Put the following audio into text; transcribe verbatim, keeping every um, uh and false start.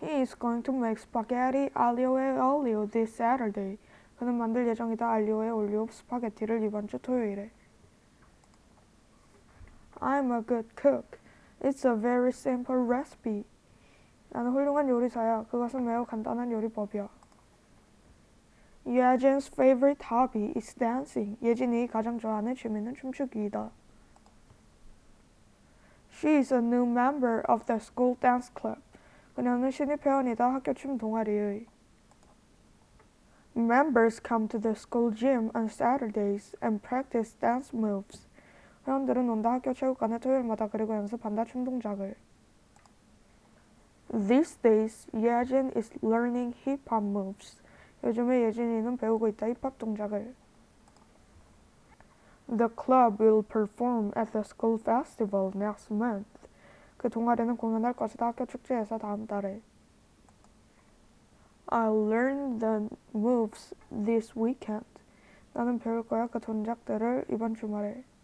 He is going to make spaghetti aglio e olio this Saturday. 그는 만들 예정이다 알리오에 올리오 스파게티를 이번 주 토요일에. I'm a good cook. It's a very simple recipe. 나는 훌륭한 요리사야. 그것은 매우 간단한 요리법이야. Yejin's favorite hobby is dancing. 예진이 가장 좋아하는 취미는 춤추기이다. She is a new member of the school dance club. 그녀는 신입 회원이다 학교 춤 동아리의. Members come to the school gym on Saturdays and practice dance moves. 회원들은 온다 학교 체육관에 토요일마다 그리고 연습한다 춤 동작을. These days, Yejin is learning hip-hop moves. 요즘에 예진이는 배우고 있다 힙합 동작을. The club will perform at the school festival next month. 그 동아리는 공연할 것이다 학교 축제에서 다음 달에. I'll learn the moves this weekend. 나는 배울 거야 그 동작들을 이번 주말에.